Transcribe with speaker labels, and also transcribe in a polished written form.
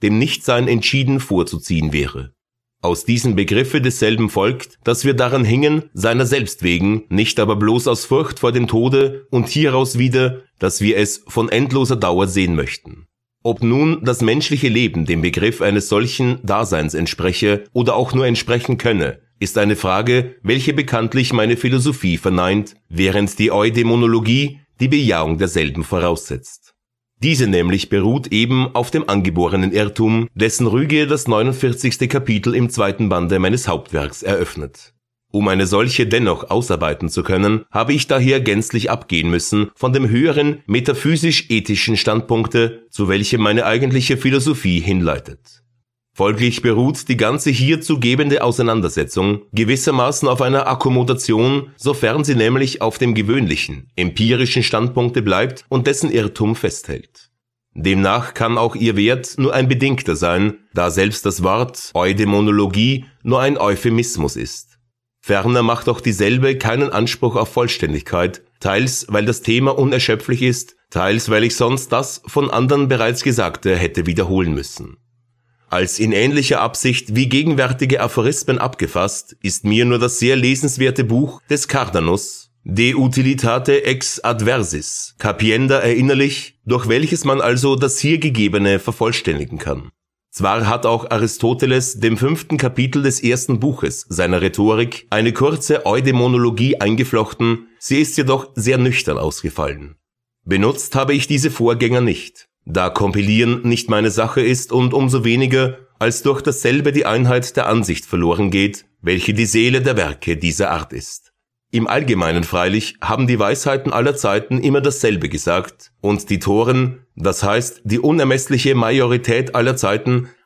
Speaker 1: dem Nichtsein entschieden vorzuziehen wäre. Aus diesem Begriffe desselben folgt, dass wir daran hingen, seiner selbst wegen, nicht aber bloß aus Furcht vor dem Tode, und hieraus wieder, dass wir es von endloser Dauer sehen möchten. Ob nun das menschliche Leben dem Begriff eines solchen Daseins entspreche oder auch nur entsprechen könne, ist eine Frage, welche bekanntlich meine Philosophie verneint, während die Eudämonologie die Bejahung derselben voraussetzt. Diese nämlich beruht eben auf dem angeborenen Irrtum, dessen Rüge das 49. Kapitel im 2. Bande meines Hauptwerks eröffnet. Um eine solche dennoch ausarbeiten zu können, habe ich daher gänzlich abgehen müssen von dem höheren metaphysisch-ethischen Standpunkte, zu welchem meine eigentliche Philosophie hinleitet. Folglich beruht die ganze hierzu gebende Auseinandersetzung gewissermaßen auf einer Akkommodation, sofern sie nämlich auf dem gewöhnlichen, empirischen Standpunkte bleibt und dessen Irrtum festhält. Demnach kann auch ihr Wert nur ein bedingter sein, da selbst das Wort Eudämonologie nur ein Euphemismus ist. Ferner macht auch dieselbe keinen Anspruch auf Vollständigkeit, teils weil das Thema unerschöpflich ist, teils weil ich sonst das von anderen bereits Gesagte hätte wiederholen müssen. Als in ähnlicher Absicht wie gegenwärtige Aphorismen abgefasst, ist mir nur das sehr lesenswerte Buch des Cardanus, De Utilitate ex adversis, capienda erinnerlich, durch welches man also das hier Gegebene vervollständigen kann. Zwar hat auch Aristoteles dem 5. Kapitel des 1. Buches seiner Rhetorik eine kurze Eudämonologie eingeflochten, sie ist jedoch sehr nüchtern ausgefallen. Benutzt habe ich diese Vorgänger nicht, da Kompilieren nicht meine Sache ist und umso weniger, als durch dasselbe die Einheit der Ansicht verloren geht, welche die Seele der Werke dieser Art ist. Im Allgemeinen freilich haben die Weisheiten aller Zeiten immer dasselbe gesagt, und die Toren, das heißt die unermessliche Majorität aller Zeiten,